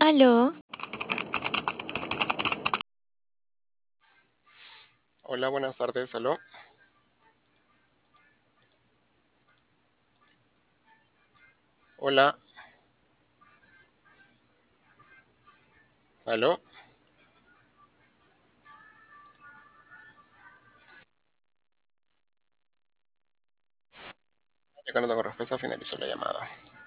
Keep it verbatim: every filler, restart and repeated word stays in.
Aló, Hola, buenas tardes, aló, hola, aló. Ya que no tengo respuesta, finalizo la llamada.